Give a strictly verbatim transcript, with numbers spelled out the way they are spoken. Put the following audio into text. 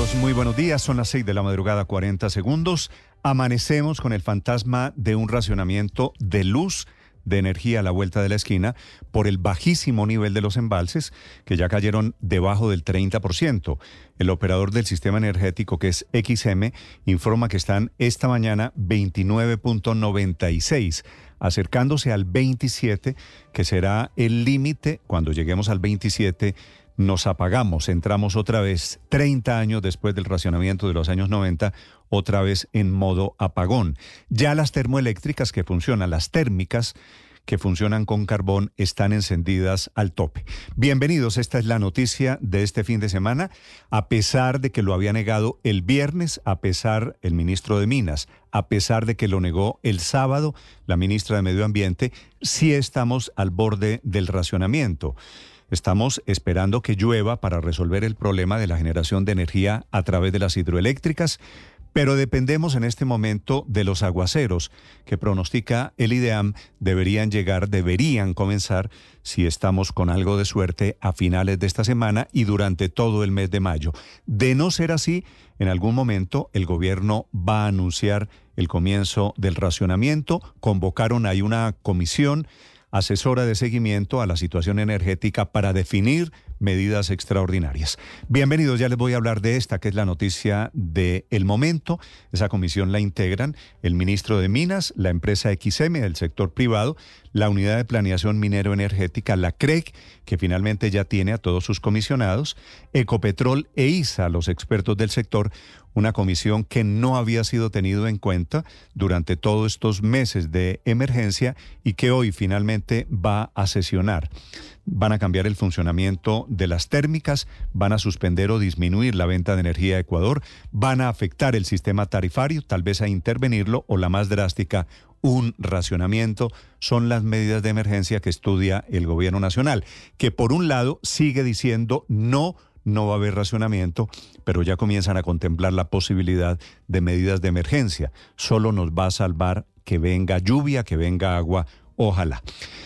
amigos, muy buenos días. Son las seis de la madrugada, cuarenta segundos. Amanecemos con el fantasma de un racionamiento de luz, de energía a la vuelta de la esquina por el bajísimo nivel de los embalses, que ya cayeron debajo del treinta por ciento. El operador del sistema energético, que es X M, informa que están esta mañana veintinueve punto noventa y seis, acercándose al veintisiete, que será el límite. Cuando lleguemos al veintisiete, nos apagamos, entramos otra vez, treinta años después del racionamiento de los años noventa, otra vez en modo apagón. Ya las termoeléctricas que funcionan, las térmicas que funcionan con carbón, están encendidas al tope. Bienvenidos, esta es la noticia de este fin de semana. A pesar de que lo había negado el viernes, a pesar el ministro de Minas, a pesar de que lo negó el sábado la ministra de Medio Ambiente, sí estamos al borde del racionamiento. Estamos esperando que llueva para resolver el problema de la generación de energía a través de las hidroeléctricas, pero dependemos en este momento de los aguaceros que pronostica el IDEAM. Deberían llegar, deberían comenzar, si estamos con algo de suerte, a finales de esta semana y durante todo el mes de mayo. De no ser así, en algún momento el gobierno va a anunciar el comienzo del racionamiento. Convocaron ahí una comisión asesora de seguimiento a la situación energética para definir medidas extraordinarias. Bienvenidos, ya les voy a hablar de esta, que es la noticia del momento. Esa comisión la integran el ministro de Minas, la empresa X M del sector privado, la Unidad de Planeación Minero Energética, la C R E C, que finalmente ya tiene a todos sus comisionados, Ecopetrol e I S A, los expertos del sector, una comisión que no había sido tenido en cuenta durante todos estos meses de emergencia y que hoy finalmente va a sesionar. Van a cambiar el funcionamiento de las térmicas, van a suspender o disminuir la venta de energía a Ecuador, van a afectar el sistema tarifario, tal vez a intervenirlo, o la más drástica, un racionamiento. Son las medidas de emergencia que estudia el gobierno nacional, que por un lado sigue diciendo no, no va a haber racionamiento, pero ya comienzan a contemplar la posibilidad de medidas de emergencia. Solo nos va a salvar que venga lluvia, que venga agua, ojalá.